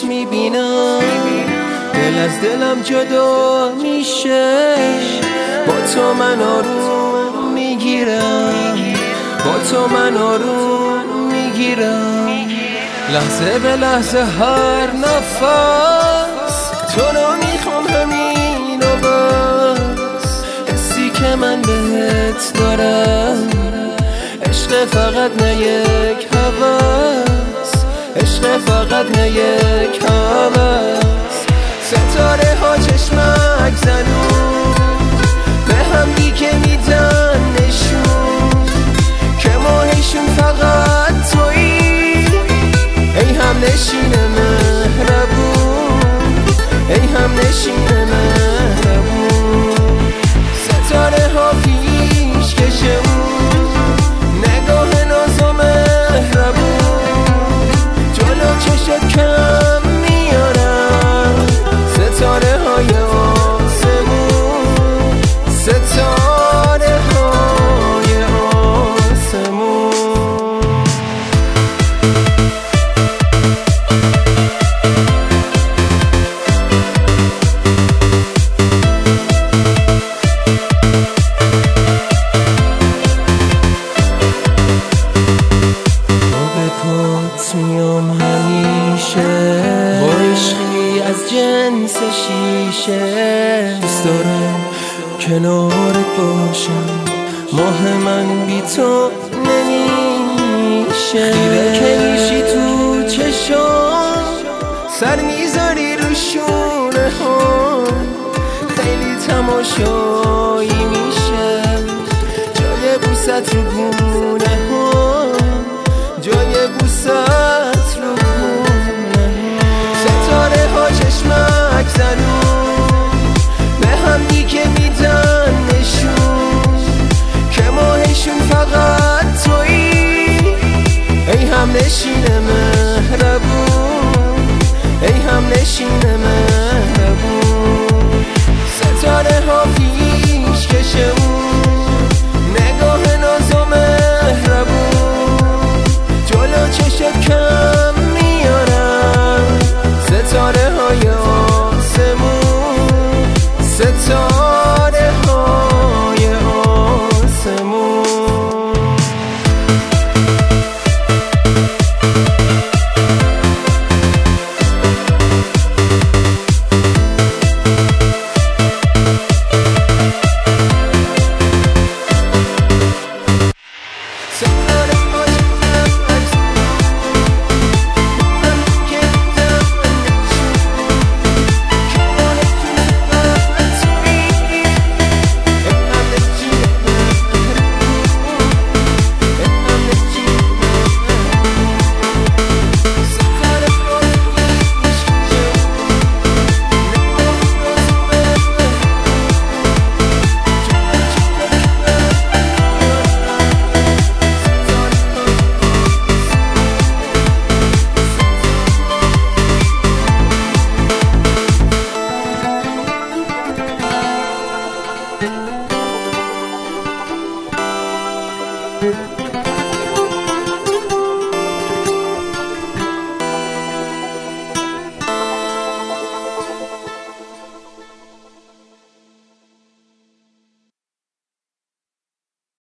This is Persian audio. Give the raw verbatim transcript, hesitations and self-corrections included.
بهت میبینم، دل از دلم جدا میشه. با تو من آروم میگیرم، با تو من آروم میگیرم. لحظه به لحظه هر نفس تو رو میخوام همین و بس. حسی که من بهت دارم عشق فقط نه یک هوس، عشق فقط نه یک هوس. ستاره ها چشمک زنون به هم دیگه میدن نشون که ماهیشون فقط تویی. ای هم نشین مهربون، ای هم نشین مهربون. ستاره ها پیش کشمون، نگاه ناز و مهربون. جلو چشت کم میارم ستاره های آسمون، ستاره های آسمون. میام همیشه با عشقی از جنس شیشه. دوست دارم کنارت باشم، ماه من بی تو نمیشه. خیره که میشی تو چشام، سر میذاری رو شونه ها. خیلی تماشایی میشه جای بوست رو گونه ها، جای بوست رو گونه. ستاره ها چشمک زنون به هم دیگه میدن نشون که ماهیشون فقط تویی. ای هم نشین مهربون، ای هم نشین مهربون. ستاره ها پیش کشمون، نگاه ناز و مهربون. جلو چشت کم میارم ستاره های آسمون، ستاره های آسمون. Thank you.